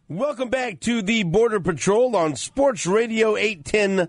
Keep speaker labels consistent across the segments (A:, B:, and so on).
A: Welcome back to the Border Patrol on Sports Radio 810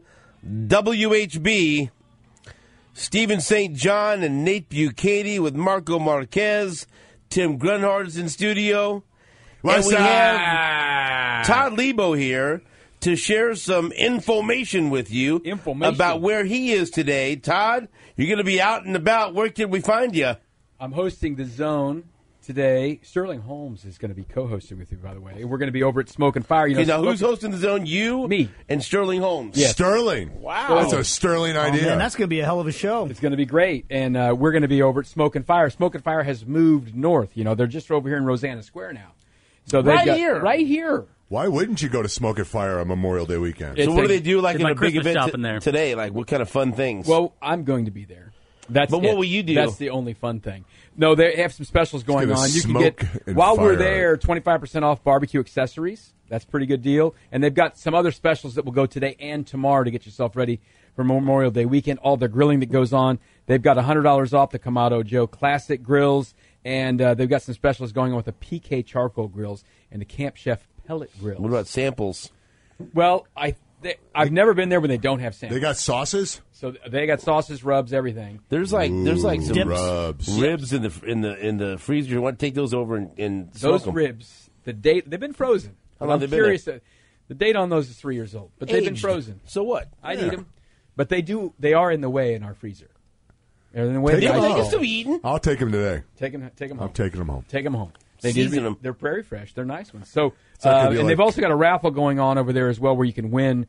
A: WHB. Stephen St. John and Nate Bukaty with Marco Marquez. Tim Grunhard's in studio. And we have Todd Lebo here to share some information with you about where he is today. Todd, you're going to be out and about. Where can we find you?
B: I'm hosting The Zone today. Sterling Holmes is going to be co-hosting with you, by the way. We're going to be over at Smoke and Fire.
A: Now who's hosting The Zone? You?
B: Me.
A: And Sterling Holmes?
B: Yes.
C: Sterling.
A: Wow.
C: That's a Sterling idea.
D: Man, that's going to be a hell of a show.
B: It's going to be great. And we're going to be over at Smoke and Fire. Smoke and Fire has moved north. They're just over here in Rosanna Square now. So Right here.
C: Why wouldn't you go to Smoke and Fire on Memorial Day weekend?
A: So what do they do in a big event
E: there.
A: today? Like what kind of fun things?
B: Well, I'm going to be there.
A: But what will you do?
B: That's the only fun thing. No, they have some specials going on. You can get
C: while
B: we're there 25% off barbecue accessories. That's a pretty good deal. And they've got some other specials that will go today and tomorrow to get yourself ready for Memorial Day weekend. All the grilling that goes on. They've got $100 off the Kamado Joe Classic grills, and they've got some specials going on with the PK charcoal grills and the Camp Chef pellet grills.
A: What about samples?
B: Well, I've never been there when they don't have samples.
C: They got sauces?
B: So they got sauces, rubs, everything.
A: There's like some
C: ribs
A: in the freezer. You want to take those over and
B: those
A: smoke them.
B: ribs. The date they've been frozen.
A: How long
B: I'm
A: they've been
B: curious. The date on those is 3 years old, but they've been
A: Aged.
B: frozen.
A: So what?
B: I need them, but they are in the way in our freezer. They're in the way.
C: Take
A: Yeah,
C: them
A: but they
C: home.
A: can still be eaten.
C: I'll take them today.
B: Take them home.
C: I'm taking them home.
B: Take them home.
A: Season them.
B: They're very fresh. They're nice ones. So,
C: not gonna be
B: and they've
C: like-
B: also got a raffle going on over there as well, where you can win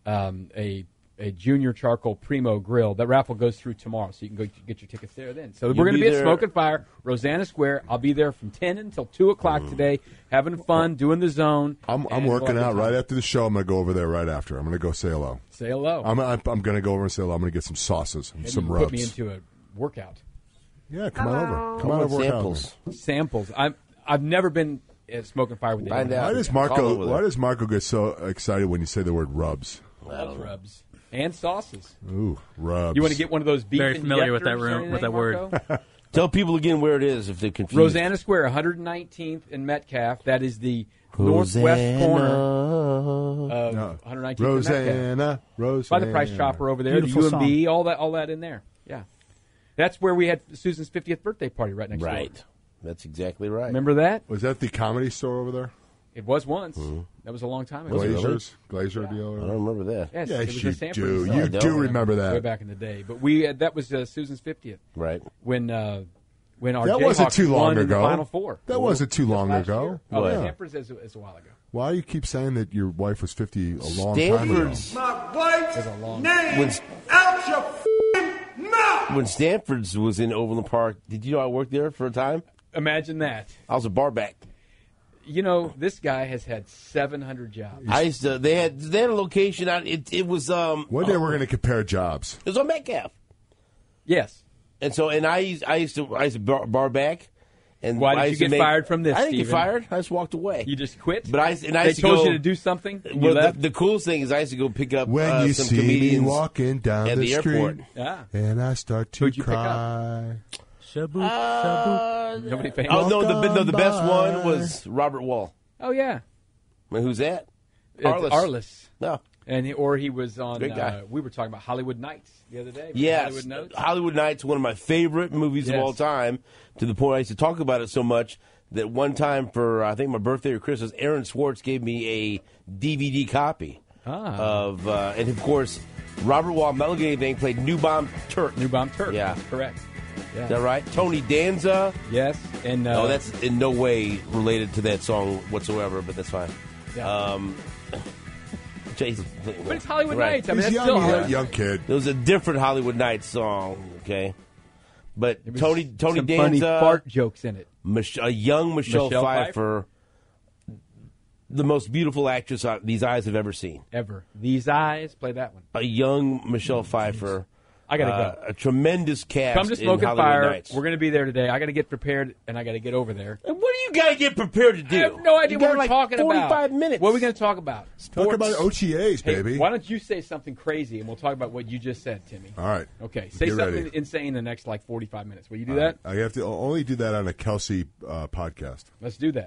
B: a Junior Charcoal Primo grill. That raffle goes through tomorrow, so you can go get your tickets there then. So we're going to be at Smoke and Fire, Rosanna Square. I'll be there from 10 until 2 o'clock today, having fun, doing The Zone.
C: I'm working out right after the show. I'm going to go over there right after. I'm going to go say hello.
B: Say hello.
C: I'm going to go over and say hello. I'm going to get some sauces and
B: Maybe
C: some
B: you
C: rubs.
B: Put me into a workout.
C: Yeah, come on over. Come
A: I
C: on
A: want
C: over. work out
A: samples.
C: with me.
B: Samples. I've never been at Smoke and Fire with
A: Find
B: anyone.
A: out.
C: Why does Marco get so excited when you say the word rubs?
B: Loves rubs and sauces.
C: Ooh, rubs.
B: You want to get one of those beef
E: Very familiar with that
B: injectors or
E: room- with that
B: anything,
E: word.
B: Marco?
A: Tell people again where it is if they're confused.
B: Rosanna Square, 119th and Metcalf. That is the northwest corner of 119th and Metcalf.
C: Rosanna.
B: By the Price Chopper over there,
D: Beautiful
B: the UMB, all that in there. Yeah. That's where we had Susan's 50th birthday party right next door.
A: Right. That's exactly right.
B: Remember that?
C: Was that the comedy store over there?
B: It was once. That was a long time ago.
C: Glazier deal?
A: I don't remember that.
B: Yes, it
C: Yes,
B: was
C: you
B: in Sanford.
C: do.
B: So
C: You
B: I
C: do
B: don't
C: remember that.
B: way back in the day. But that was Susan's 50th
A: Right.
B: when our
C: That wasn't
B: Jayhawks
C: too long
B: won in the
C: ago.
B: Final Four.
C: That wasn't too long
B: Last
C: ago.
B: year. Oh,
C: Yeah.
B: Stanford's is a while ago.
C: Why do you keep saying that your wife was 50 a long time ago?
A: Stanford's
F: My wife's
B: long
F: name
A: when,
F: out your f***ing mouth.
A: when Stanford's was in Overland Park. Did you know I worked there for a time?
B: Imagine that.
A: I was a bar back.
B: This guy has had 700 jobs.
A: I used to. They had a location out. It was
C: One day we're going to compare jobs.
A: It was on Metcalf.
B: Yes.
A: And so, I used to bar back. And
B: Why
A: I
B: did
A: used
B: you
A: to
B: get fired from this,
A: I didn't get
B: Stephen?
A: fired. I just walked away.
B: You just quit?
A: But I
B: they
A: used to
B: told
A: go,
B: you to do something? You
A: Well,
B: left?
A: the coolest thing is I used to go pick up
C: When you
A: some
C: see me
A: comedians
C: walking down
A: at
C: the
A: the
C: street,
A: airport.
B: Yeah.
C: and I start to
B: Who'd you pick up?
C: cry.
B: Nobody famous?
A: Oh no, the best
C: Welcome
A: one
C: by.
A: was Robert Wall.
B: Oh, yeah.
A: I mean, who's that?
B: It's
A: Arliss.
B: Arliss.
A: No.
B: And he was on.
A: Great guy.
B: We were talking about Hollywood Nights the other day.
A: Yes,
B: Hollywood Notes.
A: Hollywood Nights, one of my favorite movies of
B: Yes.
A: all time. To the point I used to talk about it so much that one time for I think my birthday or Christmas, Aaron Swartz gave me a DVD copy of, and of course, Robert Wall, Mel Gibson played New Bomb Turk.
B: New Bomb Turk.
A: Yeah.
B: Correct. Yeah.
A: Is that right? Tony Danza.
B: Yes. And
A: No, that's in no way related to that song whatsoever, but that's fine.
B: Yeah.
A: Jason,
B: But it's Hollywood
A: right.
B: Nights. I mean,
C: He's
B: that's
C: young,
B: still
C: yeah, young kid.
A: There was a different Hollywood Nights song, okay? But
B: There was
A: Tony
B: some funny
A: Danza,
B: fart jokes in it.
A: a young Michelle
B: Michelle
A: Pfeiffer, the most beautiful actress these eyes have ever seen.
B: Ever. These eyes. Play that one.
A: A young Michelle Pfeiffer.
B: I got to go.
A: A tremendous cast
B: Come to
A: in
B: Smoke and
A: Hollywood
B: Fire.
A: Nights.
B: We're going to be there today. I got to get prepared, and I got to get over there.
A: And what do you got to get prepared to do?
B: I have no idea
A: You
B: what
A: got
B: we're
A: like
B: talking
A: 45
B: about.
A: minutes.
B: What are we going to talk about?
C: Talk
B: Sports?
C: about OTAs,
B: Hey,
C: baby.
B: why don't you say something crazy, and we'll talk about what you just said, Timmy.
C: All right.
B: Okay. Say
C: Get
B: something
C: ready.
B: insane in the next, 45 minutes. Will you do that?
C: I have to only do that on a Kelsey podcast.
B: Let's do that.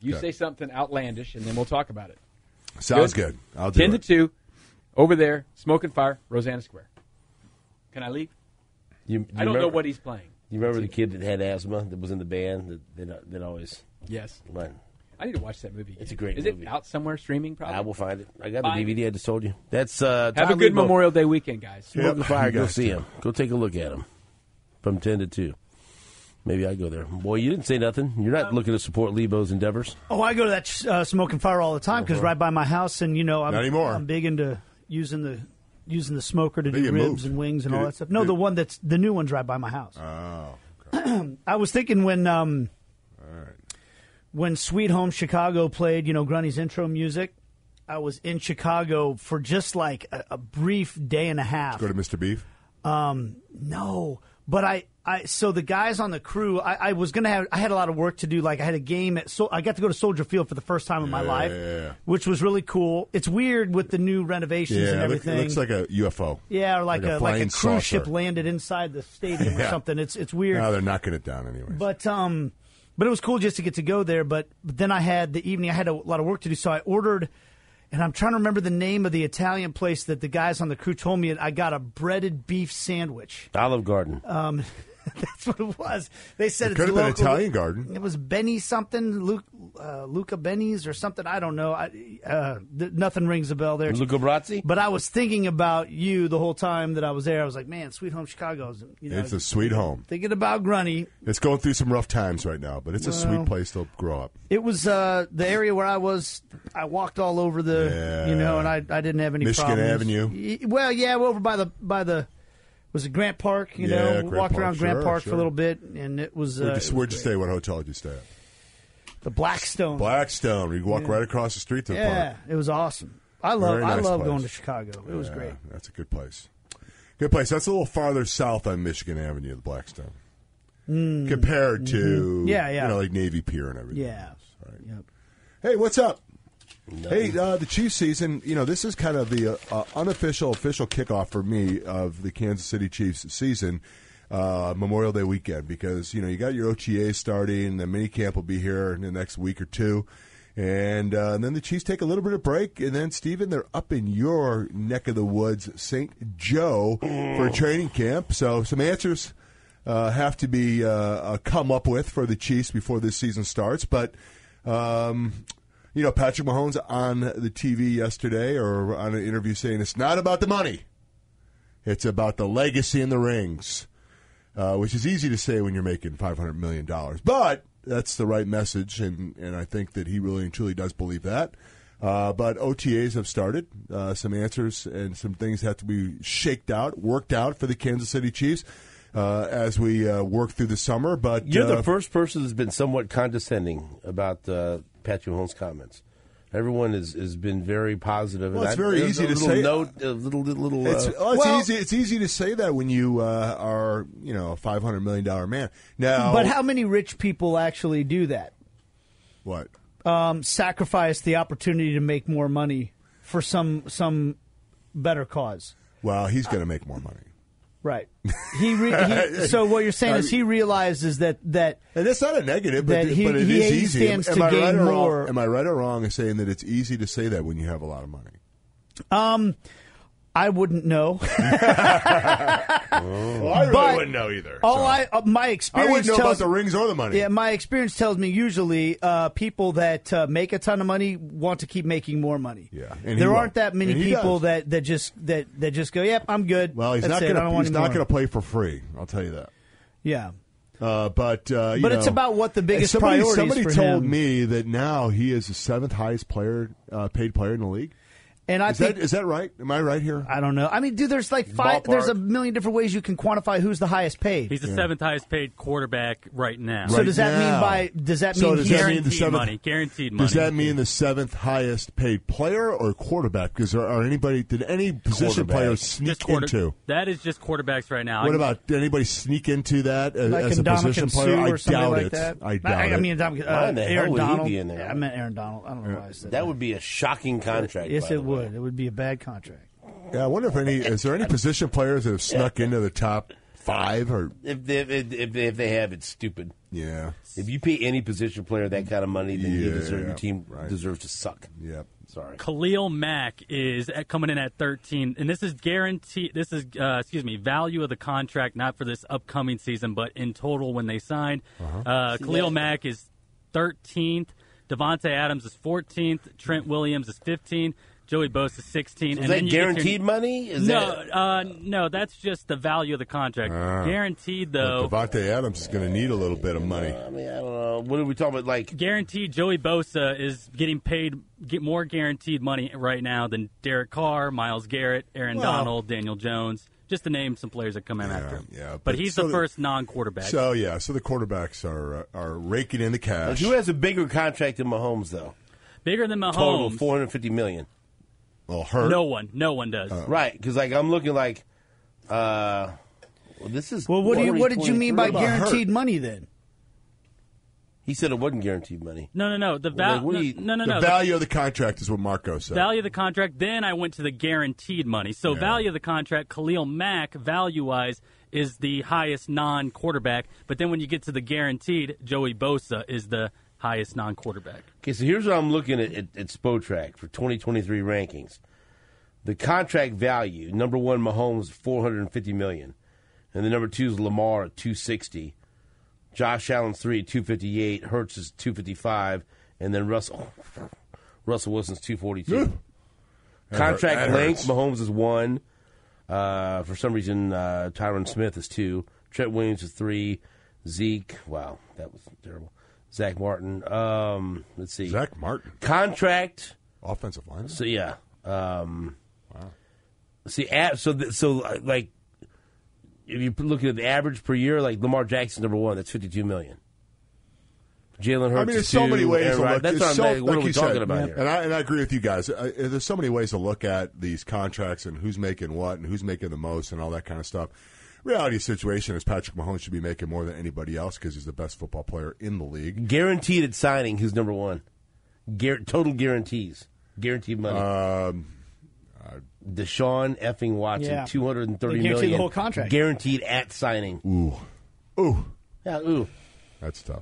B: You
C: Okay.
B: say something outlandish, and then we'll talk about it.
C: Sounds good. I'll do
B: 10
C: it.
B: to 2, over there, Smoke and Fire, Rosanna Square. Can I leave? I don't know what he's playing.
A: You remember the kid that had asthma that was in the band that always
B: Yes.
A: went?
B: I need to watch that movie.
A: It's a great
B: Is
A: movie.
B: it out somewhere streaming, probably?
A: I will find it. I got the
B: Find
A: DVD. I just told you. That's
B: Have a
A: Todd
B: good
A: Lebo.
B: Memorial Day weekend, guys.
A: Smoke and Fire.
C: You
A: Go
C: guys
A: see
C: too.
A: him. Go take a look at him. From 10 to 2. Maybe I go there. Boy, you didn't say nothing. You're not looking to support Lebo's endeavors.
D: Oh, I go to that Smoke and Fire all the time because right by my house, and
C: Not anymore.
D: I'm big into using the smoker to
C: think
D: do
C: it
D: ribs
C: moved.
D: and wings and
C: Did
D: all
C: it-
D: that stuff. No,
C: did-
D: the new one's right by my house.
C: Oh.
D: I was thinking when Sweet Home Chicago played, Grunny's intro music, I was in Chicago for just like a brief day and a half.
C: Go to Mr. Beef.
D: No, but so the guys on the crew, I was gonna I had a lot of work to do. Like I had a game I got to go to Soldier Field for the first time in my life, which was really cool. It's weird with the new renovations and
C: Yeah,
D: everything.
C: it looks like a UFO.
D: Yeah, or like a
C: flying
D: cruise
C: saucer.
D: ship landed inside the stadium or
C: Yeah.
D: something. It's weird.
C: No, they're knocking it down anyway.
D: But it was cool just to get to go there. But then I had the evening. I had a lot of work to do, so I ordered. And I'm trying to remember the name of the Italian place that the guys on the crew told me. I got a breaded beef sandwich.
A: Olive Garden.
D: That's what it was. They said
C: It
D: it's
C: could have been
D: local.
C: Italian Garden.
D: It was Benny something, Luca Benny's or something. I don't know. Nothing rings a bell there.
A: Luca Brazzi?
D: But I was thinking about you the whole time that I was there. I was like, man, Sweet Home Chicago's.
C: It's a sweet home.
D: Thinking about Grunny.
C: It's going through some rough times right now, but it's a sweet place to grow up.
D: It was the area where I was. I walked all over the,
C: Yeah.
D: and I didn't have any
C: Michigan
D: problems.
C: Avenue.
D: Well, yeah, over by the. Was it Grant Park?
C: Yeah, Grant
D: walked
C: Park,
D: around Grant
C: sure,
D: Park
C: sure.
D: for a little bit, and it was.
C: Where'd
D: it
C: you
D: was
C: stay? What hotel did you stay at?
D: the Blackstone.
C: Blackstone. You walk right across the street to the
D: Yeah,
C: park.
D: it was awesome. I
C: Very nice
D: love
C: place.
D: going to Chicago. It was
C: Yeah,
D: great.
C: That's a good place. Good place. That's a little farther south on Michigan Avenue, the Blackstone, compared to
D: Yeah.
C: like Navy Pier and everything.
D: Yeah.
C: Right.
D: Yep.
C: Hey, what's up? Hey, the Chiefs season, this is kind of the unofficial, official kickoff for me of the Kansas City Chiefs season, Memorial Day weekend, because, you got your OTA starting, the minicamp will be here in the next week or two, and then the Chiefs take a little bit of break, and then, Steven, they're up in your neck of the woods, St. Joe, for training camp, so some answers have to be come up with for the Chiefs before this season starts, but... Patrick Mahomes on the TV yesterday or on an interview saying it's not about the money. It's about the legacy and the rings, which is easy to say when you're making $500 million. But that's the right message, and I think that he really and truly does believe that. But OTAs have started. Some answers and some things have to be worked out for the Kansas City Chiefs as we work through the summer. But
A: You're the first person that's been somewhat condescending about Patrick Mahomes' comments. Everyone has been very positive.
C: Well, it's very easy to say. It's easy to say that when you are, a $500 million man. Now,
D: But how many rich people actually do that?
C: what?
D: Sacrifice the opportunity to make more money for some better cause.
C: Well, he's going to make more money.
D: Right. So what you're saying is he realizes that
C: And that's not a negative,
D: That
C: but
D: he
C: it is easy.
D: stands to gain more.
C: Am I right or wrong in saying that it's easy to say that when you have a lot of money?
D: I wouldn't know.
C: Well, I really
D: But
C: wouldn't know either.
D: My
C: I
D: experience
C: wouldn't know about
D: tells
C: the rings or the money.
D: Yeah, my experience tells me usually people that make a ton of money want to keep making more money.
C: Yeah, and he
D: there
C: will.
D: aren't that many
C: And he
D: people
C: does.
D: that just go, "Yep, I'm good."
C: Well, he's
D: That's
C: not
D: it. I don't want
C: going
D: any more."
C: to play for free. I'll tell you that.
D: Yeah,
C: But
D: it's about what the biggest
C: somebody
D: priorities for
C: told
D: him.
C: me that now he is the seventh highest paid player in the league.
D: and I think
C: Is that right? Am I right here?
D: I don't know. I mean, dude, there's like five.
A: Ballpark.
D: There's a million different ways you can quantify who's the highest paid.
E: He's the seventh highest paid quarterback right now.
D: So
C: Right
D: does that
C: now.
D: mean does that
C: So
D: mean
C: does
D: he's
C: that mean the
E: Guaranteed
C: seventh-
E: money. Guaranteed money.
C: Does that mean the seventh highest paid player or quarterback? Because did any position
A: Quarterback.
C: players
E: just
C: sneak
E: quarter-
C: into?
E: That is just quarterbacks right now.
C: What about, did anybody sneak into that
D: like
C: as a
D: Ndamukong
C: position
D: Suh
C: player? I
D: or something
C: doubt
D: like
C: it.
D: that?
C: I doubt
D: I mean,
C: it.
A: Why in the hell
D: Aaron
A: would he
D: Donald.
A: be in there?
D: Yeah, I meant Aaron Donald. I don't know why I said
A: That would be a shocking contract.
D: Yes,
A: by
D: it
A: the way.
D: would. It would be a bad contract.
C: Yeah, I wonder if is there any position players that have snuck into the top 5 or
A: If they have, it's stupid.
C: yeah.
A: If you pay any position player that kind of money, then your team
C: right.
A: deserves to suck.
C: Yep.
A: Sorry.
E: Khalil Mack is coming in at 13, and this is guaranteed. This is value of the contract, not for this upcoming season, but in total when they signed. Khalil Mack is 13th. Devontae Adams is 14th. Trent Williams is 15th. Joey Bosa is 16.
A: So is that guaranteed money?
E: No, that's just the value of the contract. Guaranteed, though.
C: Devontae Adams is going to need a little bit of money.
A: I don't know. What are we talking about? Like
E: Guaranteed, Joey Bosa is getting paid more guaranteed money right now than Derek Carr, Myles Garrett, Aaron Donald, Daniel Jones, just to name some players that come in after him.
C: Yeah,
E: but he's the first non-quarterback.
C: So the quarterbacks are raking in the cash.
A: who has a bigger contract than Mahomes though?
E: Bigger than Mahomes.
A: Total $450 million.
C: Well, Hurt.
E: No one does.
A: Right, because I'm looking like. This is.
D: Well, what did you mean by
C: about
D: guaranteed money then?
A: He said it wasn't guaranteed money.
E: No. The
C: The value of the contract is what Marco said.
E: Value of the contract. Then I went to the guaranteed money. So value of the contract, Khalil Mack, value-wise, is the highest non-quarterback. But then when you get to the guaranteed, Joey Bosa is the highest non-quarterback.
A: Okay, so here's what I'm looking at Spotrac for 2023 rankings. The contract value, number one, Mahomes, $450 million. And the number two is Lamar at $260. Josh Allen's 3 at $258. Hurts is $255. And then Russell Wilson's $242. Contract length, Mahomes is 1. For some reason, Tyron Smith is 2. Trent Williams is 3. Zeke, wow, that was terrible. Zach Martin. Let's see.
C: Zach Martin.
A: Contract.
C: Offensive line.
A: So, yeah.
C: Wow.
A: See, like, if you're looking at the average per year, like Lamar Jackson's number one, that's $52 million. Jalen Hurts.
C: I mean, there's
A: is
C: so
A: 2,
C: many ways
A: Aaron
C: to
A: Rodgers.
C: look.
A: That's
C: There's
A: what I'm what are we talking
C: said,
A: about here?
C: And I agree with you guys. There's so many ways to look at these contracts and who's making what and who's making the most and all that kind of stuff. Reality situation is Patrick Mahomes should be making more than anybody else because he's the best football player in the league.
A: Guaranteed at signing, who's number one? Total guarantees. Guaranteed money. Deshaun effing Watson,
D: Yeah.
A: $230
D: They
A: million.
D: guarantee the whole contract.
A: Guaranteed at signing.
C: Ooh.
A: Yeah, ooh.
C: That's tough.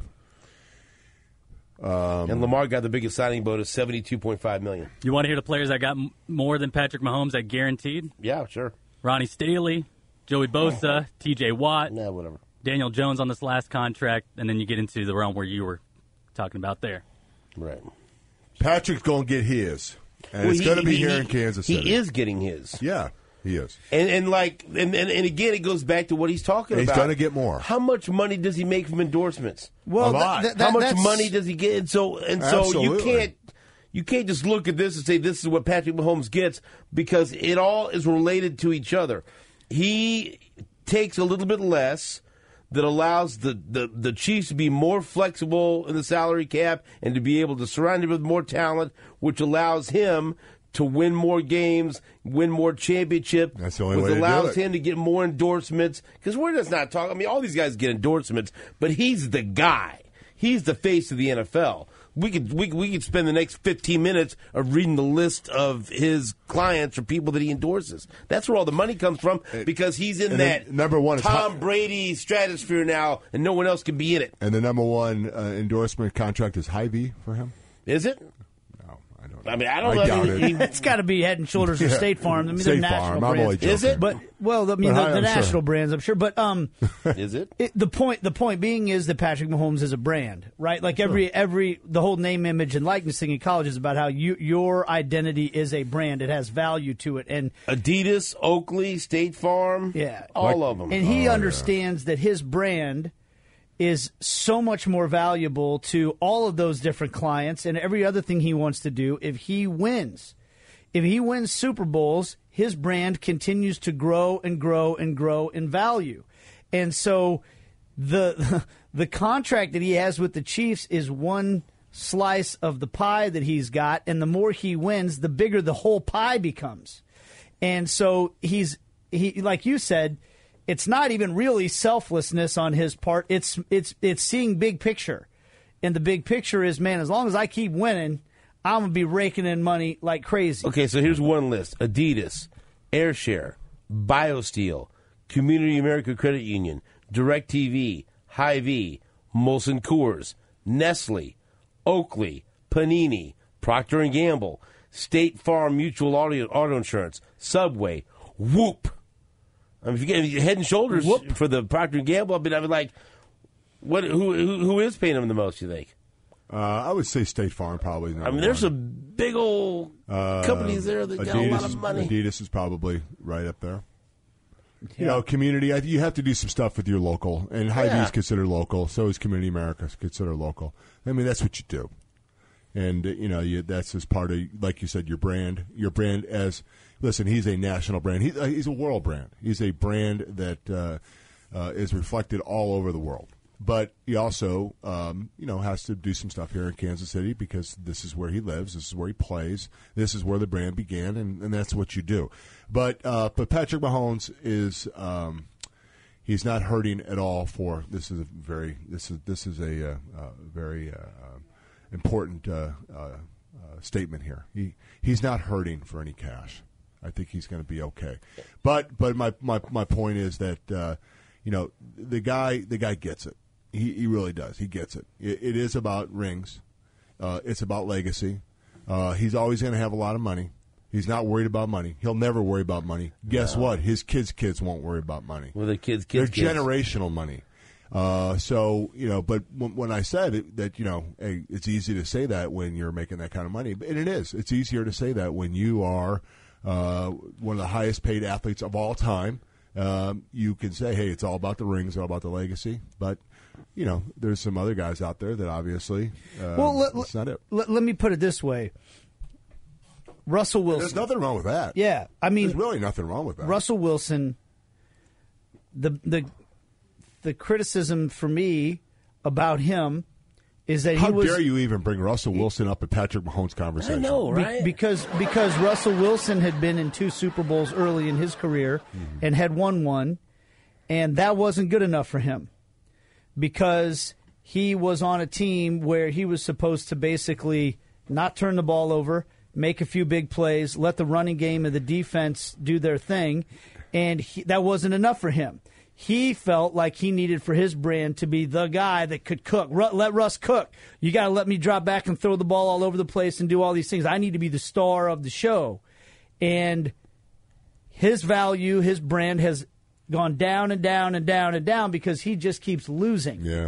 A: And Lamar got the biggest signing bonus, $72.5 million.
E: You want to hear the players that got more than Patrick Mahomes that guaranteed?
A: Yeah, sure.
E: Ronnie Staley, Joey Bosa, T.J. Watt,
A: Nah, whatever.
E: Daniel Jones on this last contract, and then you get into the realm where you were talking about there.
A: Right.
C: Patrick's going to get his. And it's going to be here in Kansas City.
A: He is getting his.
C: Yeah, he is.
A: And again, it goes back to what he's talking
C: He's
A: about.
C: going to get more.
A: How much money does he make from endorsements?
C: A
D: Well,
C: lot.
A: How much
D: that's-
A: money does he get? And so
C: Absolutely.
A: you can't just look at this and say this is what Patrick Mahomes gets because it all is related to each other. He takes a little bit less that allows the Chiefs to be more flexible in the salary cap and to be able to surround him with more talent, which allows him to win more games, win more championships.
C: That's the only
A: which
C: way to do
A: allows
C: it.
A: him to get more endorsements. Because we're just not talking. I mean, all these guys get endorsements, but he's the guy. He's the face of the NFL. We could spend the next 15 minutes of reading the list of his clients or people that he endorses. That's where all the money comes from because he's in that
C: number one is
A: Tom Brady stratosphere now, and no one else can be in it.
C: And the number one endorsement contract is Hy-Vee for him?
A: Is it?
C: No, I don't know.
A: I mean, I don't know.
C: I doubt it.
D: It's got to be Head and Shoulders or State Farm. I mean,
C: State
D: they're national
C: Farm. I'm only
D: brands.
C: joking.
A: Is it?
D: But the
C: I'm
D: national
C: sure.
D: brands, I'm sure. But
A: Is it?
D: the point being is that Patrick Mahomes is a brand, right? Like the whole name, image, and likeness thing in college is about how your identity is a brand. It has value to it, and
A: Adidas, Oakley, State Farm, all of them.
D: And he understands that his brand is so much more valuable to all of those different clients and every other thing he wants to do if he wins. If he wins Super Bowls, his brand continues to grow and grow and grow in value. And so the contract that he has with the Chiefs is one slice of the pie that he's got, and the more he wins, the bigger the whole pie becomes. And so he like you said, it's not even really selflessness on his part. It's seeing big picture. And the big picture is, man, as long as I keep winning, I'm going to be raking in money like crazy.
A: Okay, so here's one list. Adidas, AirShare, BioSteel, Community America Credit Union, DirecTV, Hy-Vee, Molson Coors, Nestle, Oakley, Panini, Procter & Gamble, State Farm Mutual Auto Insurance, Subway, Whoop. I mean, if you get Head and Shoulders for the Procter & Gamble, I'd be like, who is paying them the most, you think?
C: I would say State Farm probably.
A: I mean, there's some big old companies there that got a lot of money.
C: Adidas is probably right up there. You know, community, you have to do some stuff with your local. And Hy-Vee is considered local. So is Community America considered local. I mean, that's what you do. And, that's as part of, like you said, your brand. Your brand as, listen, he's a national brand. He's a world brand. He's a brand that is reflected all over the world. But he also, has to do some stuff here in Kansas City because this is where he lives, this is where he plays, this is where the brand began, and that's what you do. But Patrick Mahomes is he's not hurting at all for this is a very important statement here. He's not hurting for any cash. I think he's going to be okay. But my point is that the guy gets it. He really does. He gets it. It is about rings. It's about legacy. He's always going to have a lot of money. He's not worried about money. He'll never worry about money. Guess what? His kids won't worry about money.
A: Well, the kids.
C: They're generational money. But when I said it, that, hey, it's easy to say that when you're making that kind of money. And it is. It's easier to say that when you are one of the highest paid athletes of all time. You can say, hey, it's all about the rings, all about the legacy. But, there's some other guys out there that obviously that's not it.
D: Let me put it this way. Russell Wilson.
C: There's nothing wrong with that.
D: Yeah. I mean,
C: there's really nothing wrong with that.
D: Russell Wilson, the criticism for me about him is that
C: How dare you even bring Russell Wilson up in Patrick Mahomes' conversation?
A: I know, right?
D: Because Russell Wilson had been in 2 Super Bowls early in his career and had won one, and that wasn't good enough for him because he was on a team where he was supposed to basically not turn the ball over, make a few big plays, let the running game and the defense do their thing, and that wasn't enough for him. He felt like he needed for his brand to be the guy that could cook. Let Russ cook. You got to let me drop back and throw the ball all over the place and do all these things. I need to be the star of the show. And his value, his brand has gone down and down and down and down because he just keeps losing.
C: Yeah.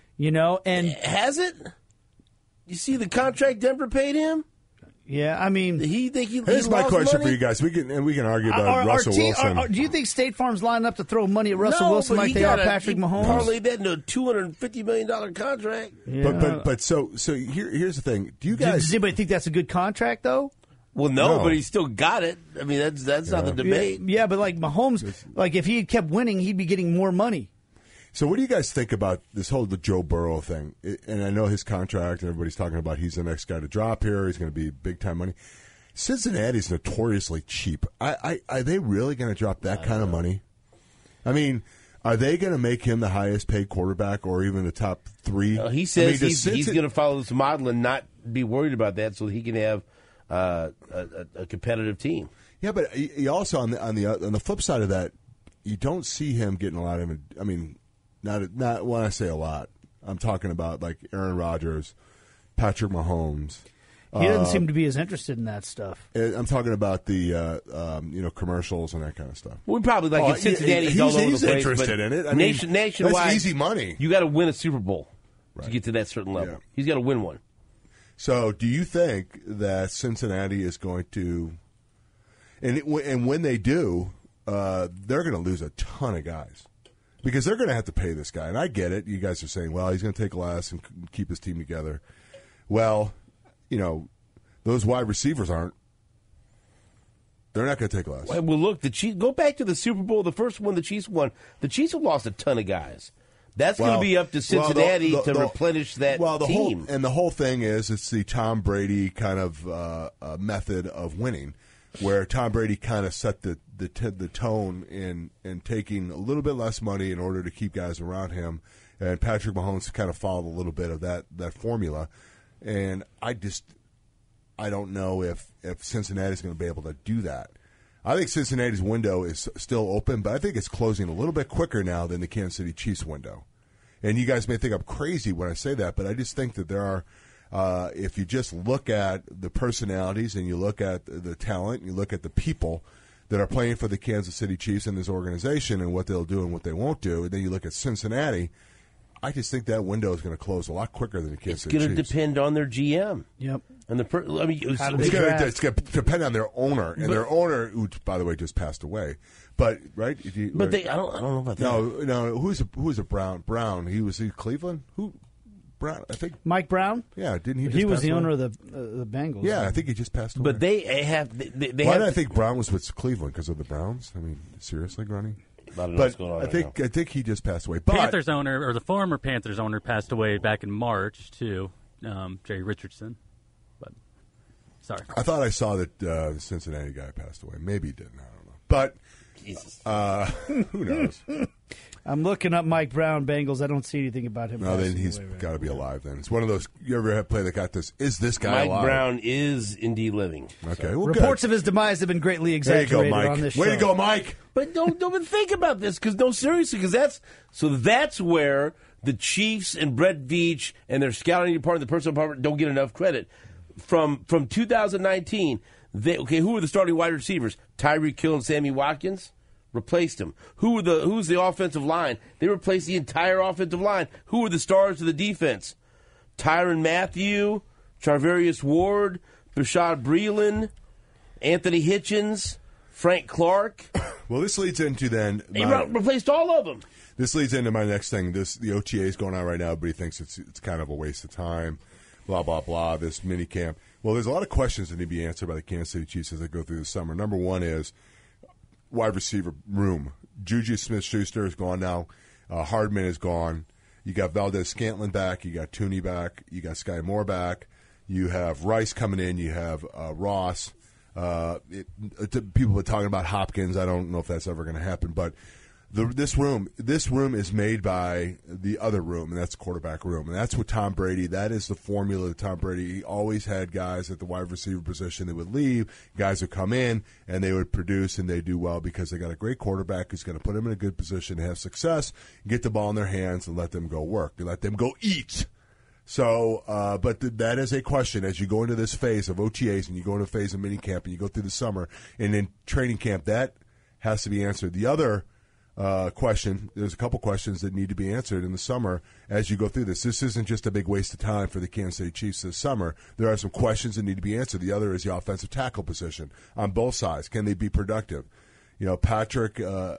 D: And
A: has it? You see the contract Denver paid him?
D: Yeah, I mean,
C: here's my question
A: money?
C: for you guys. We can argue about Russell Wilson.
D: Do you think State Farm's lining up to throw money at Russell Wilson like they are Patrick Mahomes?
A: Parlay that into a $250 million contract.
C: Yeah. But so here's the thing. Do you guys?
D: Does anybody think that's a good contract though?
A: Well, no, but he still got it. I mean, that's not the debate.
D: Yeah, but like Mahomes, like if he had kept winning, he'd be getting more money.
C: So what do you guys think about this whole Joe Burrow thing? And I know his contract, and everybody's talking about he's the next guy to drop here. He's going to be big-time money. Cincinnati's notoriously cheap. Are they really going to drop that kind of money? I mean, are they going to make him the highest-paid quarterback or even the top 3?
A: He says he's going to follow this model and not be worried about that so he can have a competitive team.
C: Yeah, but he also, on the flip side of that, you don't see him getting a lot of – I mean – Not when I say a lot. I'm talking about like Aaron Rodgers, Patrick Mahomes.
D: He doesn't seem to be as interested in that stuff.
C: I'm talking about the commercials and that kind of stuff.
A: We probably in Cincinnati. He's all over the place.
C: He's interested in it. I mean,
A: nationwide,
C: that's easy money.
A: You got to win a Super Bowl to get to that certain level. Yeah. He's got to win one.
C: So, do you think that Cincinnati is going to, and when they do, they're going to lose a ton of guys? Because they're going to have to pay this guy. And I get it. You guys are saying, well, he's going to take less and keep his team together. Well, those wide receivers aren't. They're not going to take less.
A: Well, look, the Chiefs, go back to the Super Bowl, the first one the Chiefs won. The Chiefs have lost a ton of guys. That's going to be up to Cincinnati to replenish that team.
C: The whole thing is it's the Tom Brady kind of method of winning, where Tom Brady kind of set the tone in taking a little bit less money in order to keep guys around him, and Patrick Mahomes kind of followed a little bit of that formula. And I don't know if Cincinnati's going to be able to do that. I think Cincinnati's window is still open, but I think it's closing a little bit quicker now than the Kansas City Chiefs window. And you guys may think I'm crazy when I say that, but I just think that there are, if you just look at the personalities and you look at the talent, and you look at the people that are playing for the Kansas City Chiefs in this organization and what they'll do and what they won't do, and then you look at Cincinnati, I just think that window is going to close a lot quicker than the Kansas City Chiefs.
A: It's going to depend on their GM.
D: Yep.
A: And it's
D: How do they
C: it's going to depend on their owner, and their owner, who by the way just passed away. But right,
A: I don't know about that.
C: No. Who's a Brown? Brown. He was in Cleveland. Who? Brown. I think
D: Mike Brown.
C: Yeah, didn't he?
D: He was the
C: away?
D: owner of the Bengals.
C: Yeah, I think he just passed away.
A: But they have.
C: Why did I think Brown was with Cleveland because of the Browns? I mean, seriously, Groney?
A: I don't know what's going on
C: I think he just passed away. But
E: Panthers owner, or the former Panthers owner, passed away back in March too. Jerry Richardson. But sorry,
C: I thought I saw that the Cincinnati guy passed away. Maybe he didn't. I don't know. But who knows?
D: I'm looking up Mike Brown, Bengals. I don't see anything about him.
C: No, then he's got to be alive. Then it's one of those. You ever have play that got this? Is this guy alive?
A: Mike Brown is indeed living.
C: Okay, well,
D: reports
C: good.
D: of his demise have been greatly
C: There you go,
D: exaggerated
C: Mike.
D: on this show.
C: Way to go, Mike.
A: But don't even think about this, because seriously, because that's where the Chiefs and Brett Veach and their scouting department, the personnel department, don't get enough credit. From 2019, who were the starting wide receivers? Tyreek Hill and Sammy Watkins replaced them. Who's the offensive line? They replaced the entire offensive line. Who were the stars of the defense? Tyrann Mathieu, Charvarius Ward, Bashad Breeland, Anthony Hitchens, Frank Clark.
C: Well, this leads into then.
A: They replaced all of them.
C: This leads into my next thing. The OTA is going on right now. Everybody thinks it's kind of a waste of time. Blah blah blah. This mini camp. Well, there's a lot of questions that need to be answered by the Kansas City Chiefs as they go through the summer. Number one is wide receiver room. Juju Smith-Schuster is gone now. Hardman is gone. You got Valdez-Scantling back. You got Tooney back. You got Sky Moore back. You have Rice coming in. You have Ross. People are talking about Hopkins. I don't know if that's ever going to happen, but this room is made by the other room, and that's the quarterback room, and that's what Tom Brady. That is the formula of Tom Brady. He always had guys at the wide receiver position that would leave, guys would come in, and they would produce and they do well because they got a great quarterback who's going to put them in a good position to have success, get the ball in their hands, and let them go work, and let them go eat. So, but that is a question as you go into this phase of OTAs and you go into a phase of minicamp and you go through the summer and in training camp, that has to be answered. The other question, there's a couple questions that need to be answered in the summer as you go through this. This isn't just a big waste of time for the Kansas City Chiefs this summer. There are some questions that need to be answered. The other is the offensive tackle position on both sides. Can they be productive? Patrick,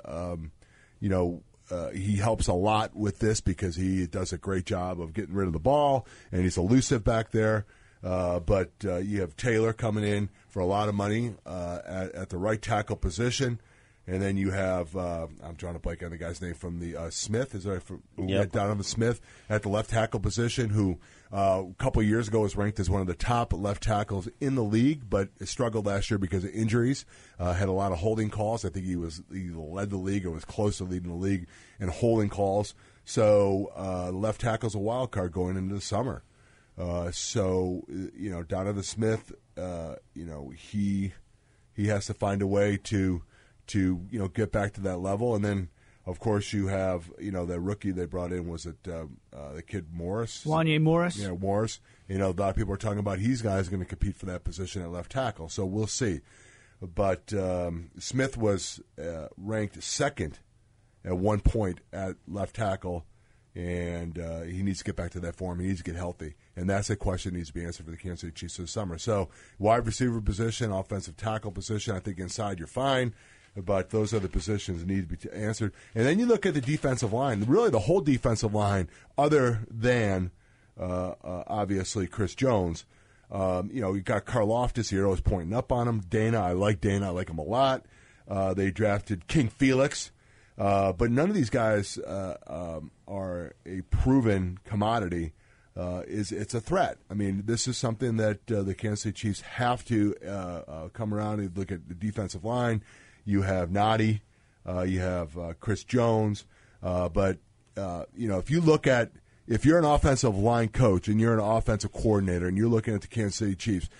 C: he helps a lot with this because he does a great job of getting rid of the ball, and he's elusive back there. But you have Taylor coming in for a lot of money at the right tackle position. And then you have, I'm drawing a blank on the guy's name from the Smith. Is that Donovan Smith at the left tackle position, who a couple of years ago was ranked as one of the top left tackles in the league, but struggled last year because of injuries. Had a lot of holding calls. I think he led the league or was close to leading the league in holding calls. So left tackle's a wild card going into the summer. Donovan Smith, he has to find a way to get back to that level. And then, of course, you have, that rookie they brought in, was it the kid Morris?
D: Wanye Morris?
C: Yeah, Morris. A lot of people are talking about he's going to compete for that position at left tackle. So we'll see. But Smith was ranked second at one point at left tackle, and he needs to get back to that form. He needs to get healthy. And that's a question that needs to be answered for the Kansas City Chiefs this summer. So wide receiver position, offensive tackle position, I think inside you're fine. But those are the positions that need to be answered. And then you look at the defensive line, really the whole defensive line, other than, obviously, Chris Jones. You got Karlaftis here, always pointing up on him. Dana, I like him a lot. They drafted King Felix. But none of these guys are a proven commodity. It's a threat. I mean, this is something that the Kansas City Chiefs have to come around and look at the defensive line. You have Noddy, you have Chris Jones, but if you're an offensive line coach and you're an offensive coordinator and you're looking at the Kansas City Chiefs,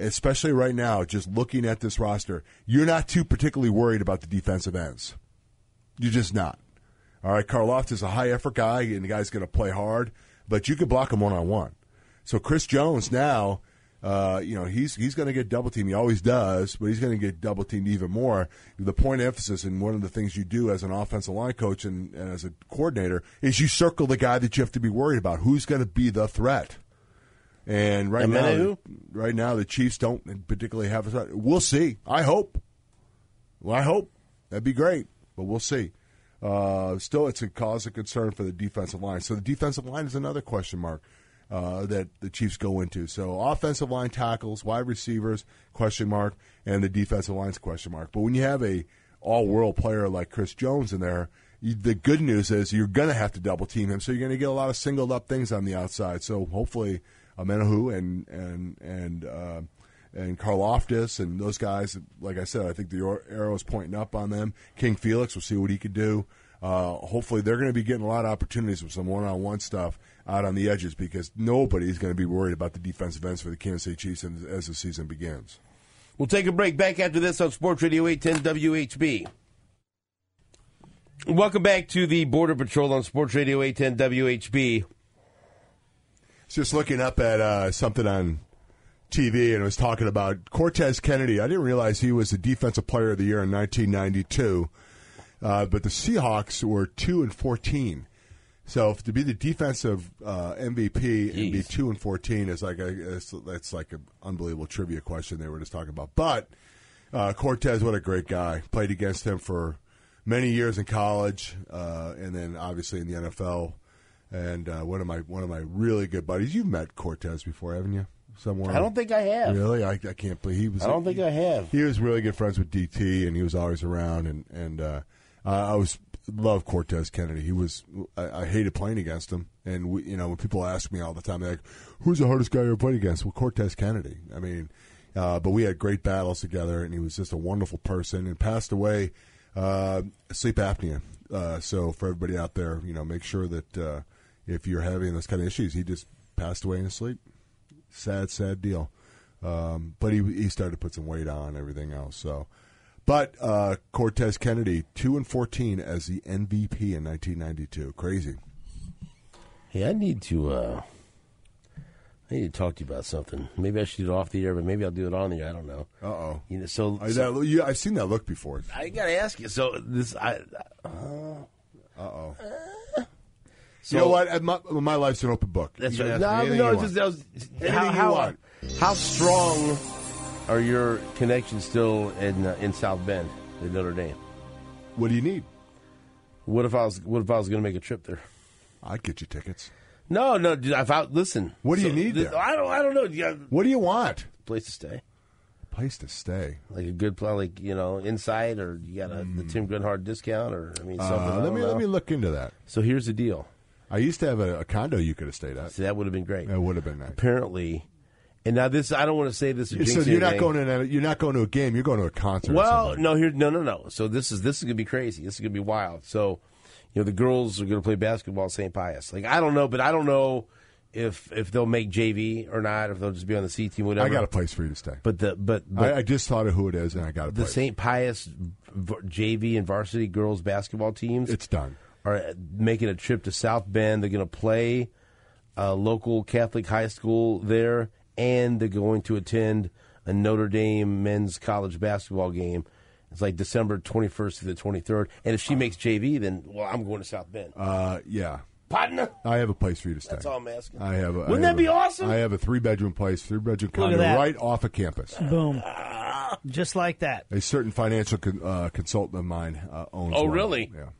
C: especially right now, just looking at this roster, you're not too particularly worried about the defensive ends. You're just not. All right, Karloff is a high-effort guy, and the guy's going to play hard, but you can block him one-on-one. So Chris Jones now, he's going to get double-teamed. He always does, but he's going to get double-teamed even more. The point of emphasis, and one of the things you do as an offensive line coach and as a coordinator, is you circle the guy that you have to be worried about. Who's going to be the threat? And right now, the Chiefs don't particularly have a threat. We'll see. I hope. That'd be great, but we'll see. Still, it's a cause of concern for the defensive line. So the defensive line is another question mark that the Chiefs go into. So offensive line tackles, wide receivers, question mark, and the defensive line's question mark. But when you have a all-world player like Chris Jones in there, the good news is you're going to have to double-team him, so you're going to get a lot of singled-up things on the outside. So hopefully Menahu and Karlaftis and those guys, like I said, I think the arrow's pointing up on them. King Felix, we'll see what he could do. Hopefully they're going to be getting a lot of opportunities with some one-on-one stuff out on the edges because nobody's going to be worried about the defensive ends for the Kansas City Chiefs as the season begins.
A: We'll take a break. Back after this on Sports Radio 810 WHB. Welcome back to the Border Patrol on Sports Radio 810 WHB.
C: Just looking up at something on TV, and it was talking about Cortez Kennedy. I didn't realize he was the Defensive Player of the Year in 1992, but the Seahawks were 2-14. So to be the defensive MVP and be 2-14 is that's like an unbelievable trivia question they were just talking about. But Cortez, what a great guy! Played against him for many years in college, and then obviously in the NFL. And one of my really good buddies. You've met Cortez before, haven't you? Somewhere.
A: I don't think I have.
C: Really? I can't believe he was.
A: I don't think I have.
C: He was really good friends with DT, and he was always around. And I love Cortez Kennedy. He was. I hated playing against him. And when people ask me all the time, they're like, "Who's the hardest guy you ever played against?" Well, Cortez Kennedy. I mean, but we had great battles together, and he was just a wonderful person. And passed away, sleep apnea. So for everybody out there, make sure that. If you're having those kind of issues, he just passed away in his sleep. Sad deal. But he started to put some weight on and everything else. So, but Cortez Kennedy 2-14 as the MVP in 1992. Crazy.
A: Hey, I need to talk to you about something. Maybe I should do it off the air, but maybe I'll do it on the air. I don't know.
C: Uh-oh.
A: I've
C: seen that look before.
A: I got to ask you. So this,
C: uh-oh.
A: So,
C: you know what? My life's an open book.
A: That's
C: right.
A: How strong are your connections still in South Bend, in Notre Dame?
C: What do you need?
A: What if I was going to make a trip there?
C: I'd get you tickets.
A: No. Listen.
C: What do you need there?
A: I don't know.
C: What do you want?
A: Place to stay.
C: Place to stay.
A: Like a good place, inside, or you got the Tim Goodhart discount, or something.
C: Let me look into that.
A: So here's the deal.
C: I used to have a condo you could have stayed at.
A: So that would have been great.
C: That would have been nice.
A: Apparently, and now this, I don't want to say this.
C: So you're not going to a game. You're going to a concert.
A: Well, no. So this is going to be crazy. This is going to be wild. So, the girls are going to play basketball at St. Pius. I don't know, but I don't know if they'll make JV or not. If they'll just be on the C team, whatever.
C: I got a place for you to stay.
A: But
C: I just thought of who it is, and I got a place.
A: The St. Pius JV and varsity girls basketball teams.
C: It's done.
A: Are making a trip to South Bend. They're going to play a local Catholic high school there, and they're going to attend a Notre Dame men's college basketball game. It's like December 21st to the 23rd. And if she makes JV, then, I'm going to South Bend.
C: Yeah.
A: Partner?
C: I have a place for you to stay.
A: That's all I'm asking.
C: Wouldn't
A: that be awesome?
C: I have a 3-bedroom place, 3-bedroom condo right off of campus.
D: Boom. Just like that.
C: A certain financial consultant of mine owns one.
A: Really?
C: Yeah.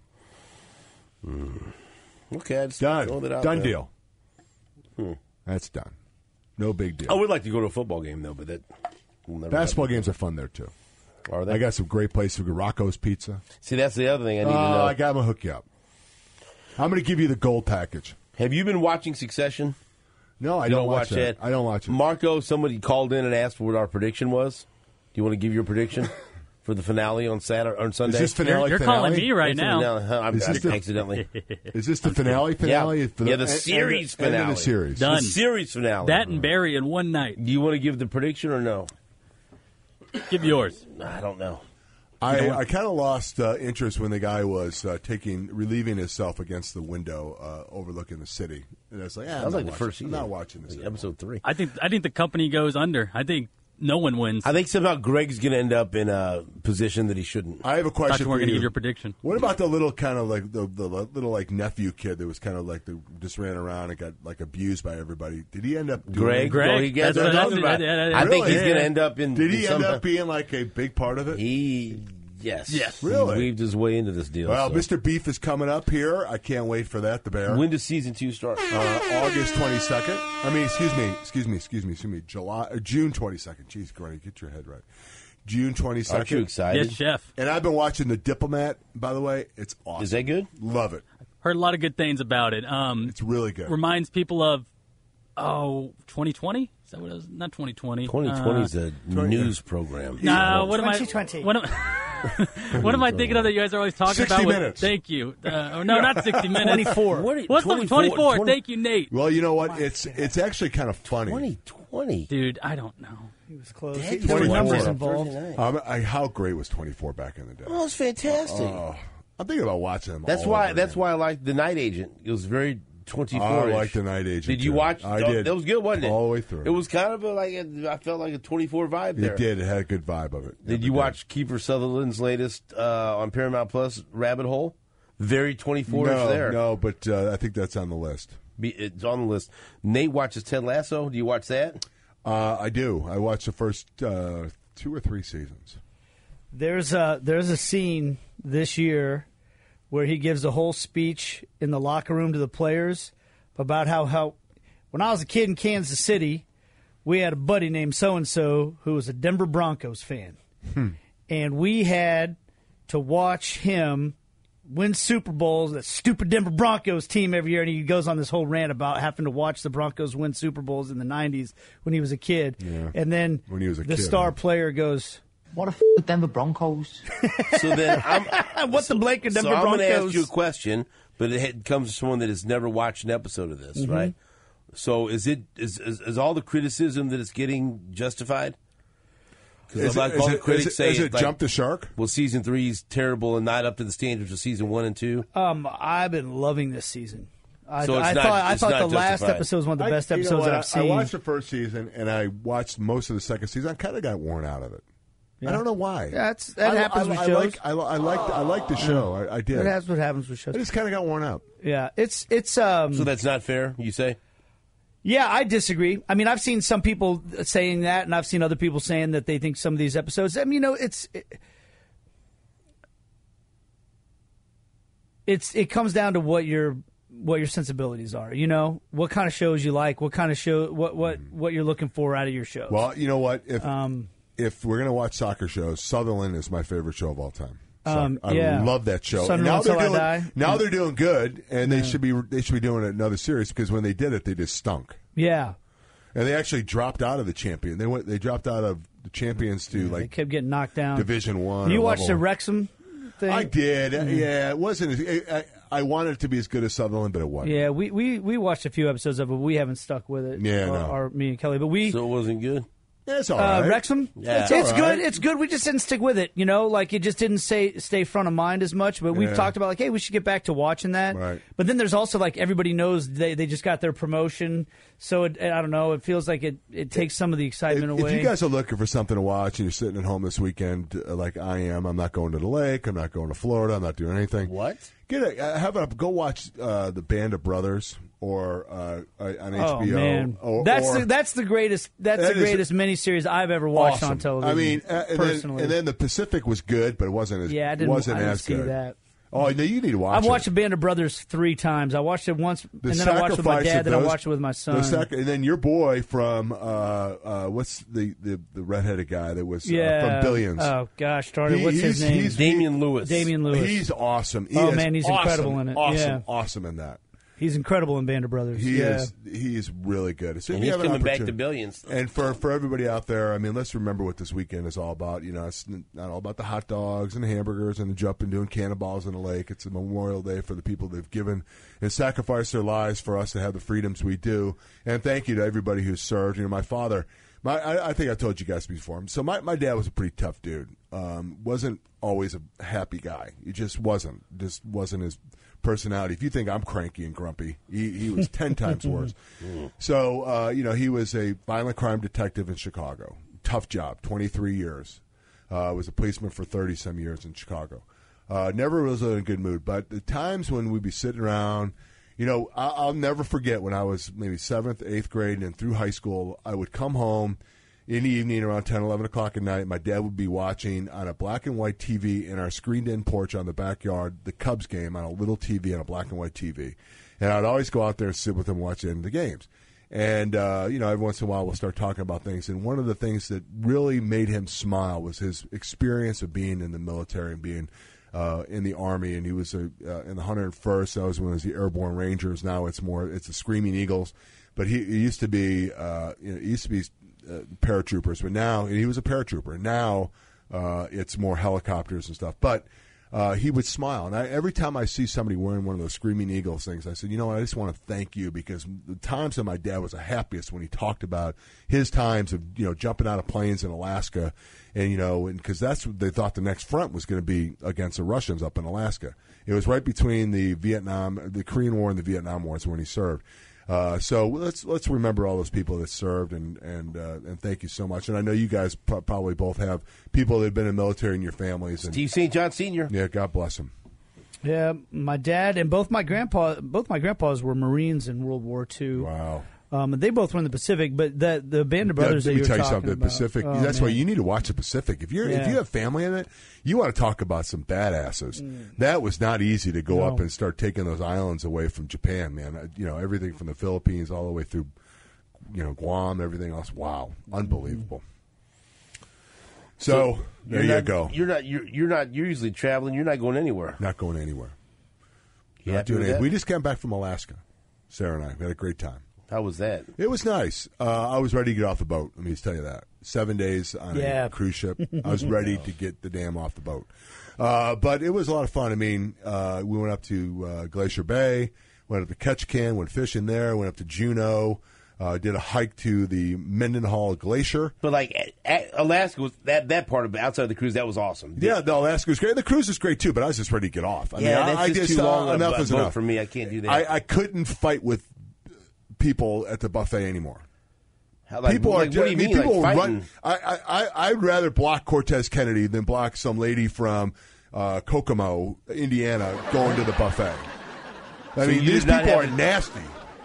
A: Okay, I just
C: done. Done
A: there.
C: deal. That's done. No big deal.
A: I would like to go to a football game though, but that will never
C: basketball
A: happen.
C: games are fun there too.
A: Are they?
C: I got some great places. Rocco's Pizza.
A: See, that's the other thing I need to know.
C: I'm gonna hook you up. I'm gonna give you the gold package.
A: Have you been watching Succession?
C: No, I don't watch that. I don't watch it.
A: Marco, somebody called in and asked what our prediction was. Do you want to give your prediction? for the finale on Saturday or on Sunday.
C: Is this finale?
E: You're calling me right
A: It's the
E: now.
A: finale. I'm
C: Is this the-
A: accidentally.
C: Is this the finale?
A: Yeah.
C: For
A: Yeah, the series
C: end of
A: finale.
C: the series.
E: Done.
A: The series finale.
E: That and Barry in one night.
A: Do you want to give the prediction or no?
E: Give yours.
A: I don't know.
C: I kind of lost interest when the guy was relieving himself against the window overlooking the city. And I was like,
A: That was like the first
C: I'm
A: season.
C: not watching this.
A: Like episode 3.
E: I think the company goes under. I think no one wins.
A: I think somehow Greg's going to end up in a position that he shouldn't.
C: I have a
E: Thought
C: question
E: you
C: for
E: weren't going to
C: you.
E: give your prediction.
C: What about the little kind of like the little like nephew kid that was kind of like just ran around and got like abused by everybody? Did he end up doing
A: Greg? Oh, he gets
E: That's what-
A: another
E: that's-
A: about-
E: yeah,
A: I think
C: Really?
A: he's going to end up in.
C: Did he
A: in
C: end
A: some-
C: up being like a big part of it?
A: Yes.
E: Yes.
C: Really?
A: He weaved his way into this deal.
C: Well,
A: so.
C: Mr. Beef is coming up here. I can't wait for that. The Bear.
A: When does season 2 start?
C: August 22nd. I mean, excuse me. June 22nd. Jeez, Granny, get your head right. June 22nd.
A: Aren't you excited?
E: Yes, chef.
C: And I've been watching The Diplomat, by the way. It's awesome.
A: Is that good?
C: Love it.
E: Heard a lot of good things about it.
C: It's really good.
E: Reminds people of 2020. Is that what it was? Not 2020.
A: 2020 is a news program.
E: No, what am I?
D: 2020.
E: What am I thinking of that you guys are always talking
C: 60
E: about?
C: Minutes.
E: Thank you. No, not 60 minutes.
D: 24.
E: What's the 24? Thank you, Nate.
C: Well, you know what? It's actually kind of funny.
A: 2020.
E: Dude, I don't know.
D: He was close.
A: Dad,
D: There were
C: 24.
D: numbers involved.
C: How great was 24 back in the day?
A: Oh, it's fantastic.
C: I'm thinking about watching them.
A: That's
C: all
A: why.
C: over
A: That's
C: again.
A: why I like The Night Agent. It was very 24.
C: I like The Night Agent.
A: Did you
C: too.
A: watch?
C: I did.
A: That was good, wasn't it?
C: All the way through.
A: It was kind of I felt like a 24 vibe there.
C: It did. It had a good vibe of it.
A: Did you watch Kiefer Sutherland's latest on Paramount Plus, Rabbit Hole? Very 24-ish there.
C: No, but I think that's on the list.
A: It's on the list. Nate watches Ted Lasso. Do you watch that?
C: I do. I watched the first 2 or 3 seasons.
D: There's a scene this year where he gives a whole speech in the locker room to the players about how when I was a kid in Kansas City, we had a buddy named so-and-so who was a Denver Broncos fan. And we had to watch him win Super Bowls, that stupid Denver Broncos team every year. And he goes on this whole rant about having to watch the Broncos win Super Bowls in the 90s when he was a kid.
C: Yeah.
D: And then
C: When he was a
D: the
C: kid,
D: star
C: huh?
D: player goes,
G: What the Denver Broncos?
A: So then I'm
D: what the Blake of Denver
A: so I'm
D: Broncos?
A: going to ask you a question, but it comes to someone that has never watched an episode of this, right? So is all the criticism that it's getting justified? Because like all the critics say,
C: is it
A: like,
C: jump the shark?
A: well, season 3 is terrible and not up to the standards of season 1 and 2.
D: I've been loving this season. I
A: So it's
D: thought,
A: not-
D: I
A: it's
D: thought
A: not
D: the last
A: justified.
D: episode was one of the best
C: You know
D: episodes
C: what?
D: that I've seen.
C: I watched the first season and I watched most of the second season. I kind of got worn out of it. I don't know why.
D: Yeah, that happens with shows.
C: I like the show. I did.
D: That's what happens with shows.
C: I just kind of got worn out.
D: Yeah, it's
A: So that's not fair, you say?
D: Yeah, I disagree. I mean, I've seen some people saying that, and I've seen other people saying that they think some of these episodes. I mean, it comes down to what your sensibilities are. You know, what kind of shows you like, what kind of show, what you're looking for out of your shows.
C: Well, you know what? If we're gonna watch soccer shows, Sutherland is my favorite show of all time. I love that show.
D: Sunderland
C: And
D: Till I Die.
C: now they're doing good, and they should be doing another series because when they did it, they just stunk.
D: Yeah,
C: And they actually dropped out of the champion. They dropped out of the champions to
D: they
C: like
D: kept getting knocked down.
C: Division 1.
D: You
C: or
D: watched the
C: level-
D: Wrexham thing?
C: I did. Yeah, it wasn't. I wanted it to be as good as Sutherland, but it wasn't.
D: Yeah, we watched a few episodes of it. We haven't stuck with it.
C: Yeah, no.
D: or me and Kelly, but we.
A: So it wasn't good?
C: Yeah, it's all right.
D: Wrexham,
A: Yeah.
D: it's
C: all right.
D: good. It's good. We just didn't stick with it. You know, like it just didn't stay front of mind as much. But we've
C: Yeah.
D: talked about like, hey, we should get back to watching that.
C: Right.
D: But then there's also like everybody knows they just got their promotion, so I don't know. It feels like it takes some of the excitement
C: If
D: away.
C: you guys are looking for something to watch and you're sitting at home this weekend, like I am, I'm not going to the lake. I'm not going to Florida. I'm not doing anything.
A: What?
C: Go watch the Band of Brothers or on HBO.
D: Oh man,
C: Or,
D: that's the greatest. That's
C: That
D: the
C: is
D: greatest miniseries I've ever watched
C: awesome.
D: on television.
C: I mean,
D: personally,
C: and then the Pacific was good, but it wasn't as
D: yeah, I didn't
C: as
D: see
C: good.
D: that.
C: Oh, no, you need to watch
D: I've
C: it.
D: watched The Band of Brothers 3 times. I watched it once, and then I watched it with my
C: sacrifice
D: dad.
C: of
D: Then I
C: those-
D: watched it with my son.
C: and then your boy from what's the redheaded guy that was
D: Yeah.
C: from Billions.
D: Oh gosh, darn it! What's his name?
A: Damian Lewis.
D: Damian Lewis.
C: He's awesome.
D: Oh, man, he's incredible in it.
C: Awesome,
D: Yeah.
C: awesome in that.
D: He's incredible in Band of Brothers.
C: He is really good. So
A: and he's coming back to Billions.
C: And for everybody out there, I mean, let's remember what this weekend is all about. You know, it's not all about the hot dogs and the hamburgers and the jumping, doing cannonballs in the lake. It's a Memorial Day for the people that have given and sacrificed their lives for us to have the freedoms we do. And thank you to everybody who's served. You know, my father, I think I told you guys before. So my dad was a pretty tough dude. Wasn't always a happy guy. He just wasn't. Just wasn't his personality. If you think I'm cranky and grumpy, he was 10 times worse. So, you know, he was a violent crime detective in Chicago. Tough job, 23 years. Was a policeman for 30-some years in Chicago. Never was in a good mood. But the times when we'd be sitting around, you know, I'll never forget when I was maybe 7th, 8th grade and through high school, I would come home in the evening around 10, 11 o'clock at night. My dad would be watching on a black and white TV in our screened-in porch on the backyard the Cubs game on a little TV on a black and white TV. And I'd always go out there and sit with him watching the games. And, you know, every once in a while we'll start talking about things. And one of the things that really made him smile was his experience of being in the military and being in the Army. And he was in the 101st. That was when it was the Airborne Rangers. Now it's the Screaming Eagles. But he used to be, paratroopers, but now, and he was a paratrooper. Now it's more helicopters and stuff. But he would smile, and every time I see somebody wearing one of those Screaming Eagles things, I said, you know what, I just want to thank you, because the times that my dad was the happiest when he talked about his times of, you know, jumping out of planes in Alaska, and, you know, because that's what they thought the next front was going to be against the Russians up in Alaska. It was right between the Korean War and the Vietnam War is when he served. So let's remember all those people that served, and thank you so much. And I know you guys probably both have people that have been in the military in your families. And,
A: Steve St. John Sr.
C: Yeah, God bless him.
D: Yeah, my dad and both my grandpas were Marines in World War II.
C: Wow.
D: They both were in the Pacific, but the Band of Brothers that you're talking about. Let me tell you something.
C: The Pacific. That's why you need to watch the Pacific. If you have family in it, you want to talk about some badasses. That was not easy to go up and start taking those islands away from Japan, man. You know, everything from the Philippines all the way through, you know, Guam, everything else. Wow, unbelievable. So there you go.
A: You're usually traveling. You're not going anywhere.
C: Not going anywhere.
A: You
C: not doing anything. We just came back from Alaska. Sarah and I had a great time.
A: How was that?
C: It was nice. I was ready to get off the boat. Let me just tell you that. 7 days on a cruise ship. I was ready to get the damn off the boat. But it was a lot of fun. I mean, we went up to Glacier Bay, went up to Ketchikan, went fishing there, went up to Juneau, did a hike to the Mendenhall Glacier.
A: But, like, Alaska, was that part of it, outside of the cruise, that was awesome.
C: Yeah, the Alaska was great. The cruise was great, too, but I was just ready to get off.
A: That's just too long
C: enough is enough.
A: For me. I can't do that.
C: I couldn't fight with people at the buffet anymore.
A: People
C: are.
A: What do you mean?
C: People
A: like
C: run. I'd rather block Cortez Kennedy than block some lady from Kokomo, Indiana, going to the buffet. I mean, these people are nasty.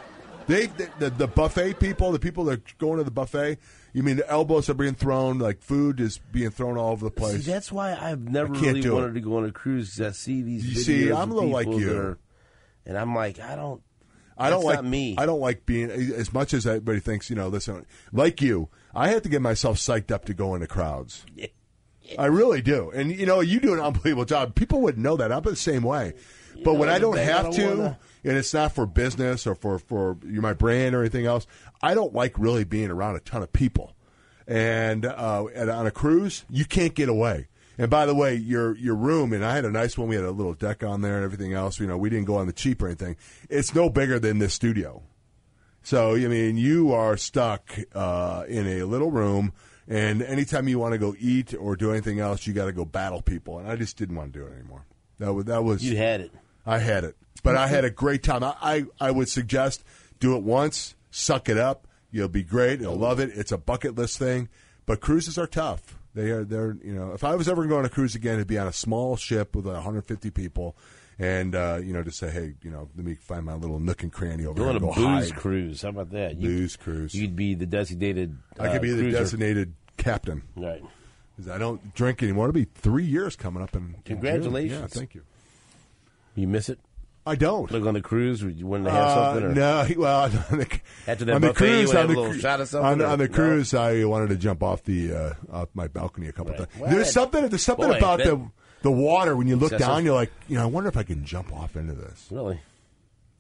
C: The buffet people, the people that are going to the buffet. You mean the elbows are being thrown, like food is being thrown all over the place.
A: See, that's why I've never really wanted to go on a cruise. I see these.
C: You
A: videos
C: see, I'm a little like you,
A: and I'm like, I don't
C: like
A: not me.
C: I don't like being, as much as everybody thinks, you know, listen, like you, I have to get myself psyched up to go into crowds. Yeah. I really do. And, you know, you do an unbelievable job. People wouldn't know that. I'm the same way. But when I don't have to, and it's not for business or for my brand or anything else, I don't like really being around a ton of people. And on a cruise, you can't get away. And by the way, your room, and I had a nice one. We had a little deck on there and everything else. You know, we didn't go on the cheap or anything. It's no bigger than this studio. So, I mean, you are stuck in a little room, and anytime you want to go eat or do anything else, you got to go battle people. And I just didn't want to do it anymore. That was
A: you had it.
C: I had it, but I had a great time. I would suggest do it once, suck it up. You'll be great. You'll love it. It's a bucket list thing, but cruises are tough. They're you know, if I was ever going to go on a cruise again, it'd be on a small ship with 150 people, and you know, just say, hey, you know, let me find my little nook and cranny over here.
A: Go on a booze cruise. How about that?
C: Booze cruise.
A: You'd be the designated.
C: I could be the designated captain.
A: Right.
C: Because I don't drink anymore. It'll be 3 years coming up in
A: Congratulations.
C: June. Yeah, thank you.
A: You miss it?
C: I don't.
A: Look on the cruise, you wanted to have something? Or?
C: No, well,
A: after that buffet, cruise, you want to have a little shot of something?
C: On the cruise, I wanted to jump off off my balcony a couple times. There's something about the water when you look down. You're like, you know, I wonder if I can jump off into this.
A: Really?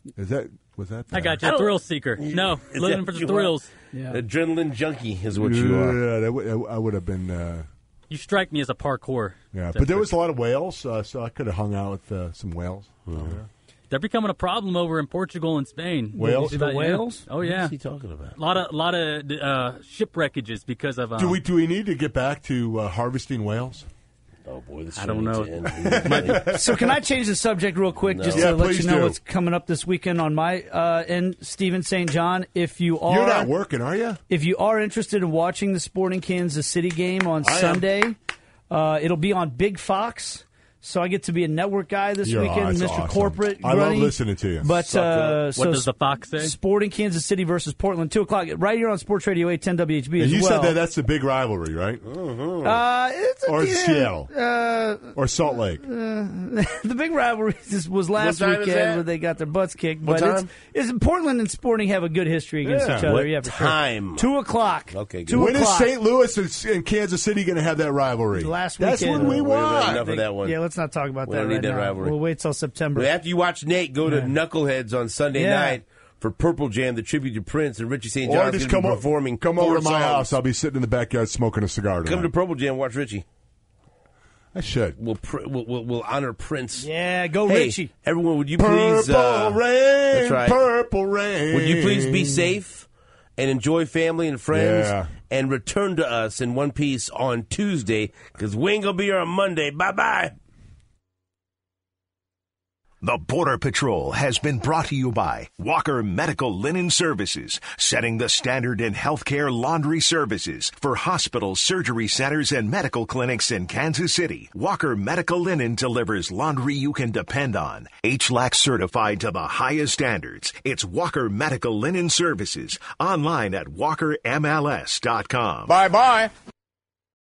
C: Was that?
E: I got you. Thrill seeker. No,
A: Is
E: living
A: that
E: for
A: what
E: the
A: you
E: thrills.
D: Yeah.
A: Adrenaline junkie is what you are.
C: Yeah, I would have been.
E: You strike me as a parkour.
C: Yeah, but there was a lot of whales, so I could have hung out with some whales.
E: They're becoming a problem over in Portugal and Spain.
C: Whales?
D: The whales?
E: Oh
A: What
E: yeah.
A: is he talking about?
E: A lot of shipwreckages because of.
C: Do we need to get back to harvesting whales?
A: Oh boy, this
E: I don't know.
D: So can I change the subject real quick just
C: Yeah,
D: to let
C: please
D: you know
C: do.
D: what's coming up this weekend on my end, Stephen St. John? If you are
C: You're not working, are you?
D: If you are interested in watching the Sporting Kansas City game on
C: I am.
D: Sunday, it'll be on Big Fox. So I get to be a network guy this weekend,
C: that's
D: Mr.
C: awesome.
D: Corporate.
C: I love
D: Grunny.
C: listening to you.
D: But
E: What does the Fox say?
D: Sporting Kansas City versus Portland, 2:00, right here on Sports Radio 810 WHB
C: And
D: as
C: you
D: well.
C: said that's the big rivalry, right? Or Seattle, or Salt Lake.
D: The big rivalry was last
A: What time is
D: weekend
A: that?
D: where they got their butts kicked.
A: What
D: But
A: time?
D: it's Portland and Sporting have a good history against
C: Yeah.
D: each other.
A: What
D: Yeah, for
A: time?
D: Sure. 2:00.
A: Okay, good.
D: 2
C: When is
D: o'clock.
C: St. Louis and Kansas City going to have that rivalry?
D: Last
C: That's
D: weekend.
C: what we
A: Wait,
C: want.
A: enough of that one.
D: Yeah, let's not talk about
A: We
D: that
A: don't need
D: right
A: that
D: now.
A: rivalry.
D: We'll wait till September.
A: But after you watch Nate, go to Knuckleheads on Sunday
D: Yeah.
A: night for Purple Jam, the tribute to Prince, and Richie St.
C: Or
A: John's
C: just
A: going to
C: come
A: be performing.
C: come over
A: 4
C: to my
A: songs.
C: house. I'll be sitting in the backyard smoking a cigar tonight.
A: Come to Purple Jam, watch Richie.
C: I should.
A: We'll honor Prince.
D: Yeah, go
A: Hey,
D: Richie.
A: everyone, would you
C: Purple
A: please?
C: rain,
A: That's right.
C: purple rain.
A: Would you please be safe and enjoy family and friends,
C: Yeah.
A: and return to us in one piece on Tuesday because we ain't gonna be here on Monday. Bye bye.
H: The Border Patrol has been brought to you by Walker Medical Linen Services, setting the standard in healthcare laundry services for hospitals, surgery centers, and medical clinics in Kansas City. Walker Medical Linen delivers laundry you can depend on. HLAC certified to the highest standards. It's Walker Medical Linen Services. Online at walkermls.com.
C: Bye-bye.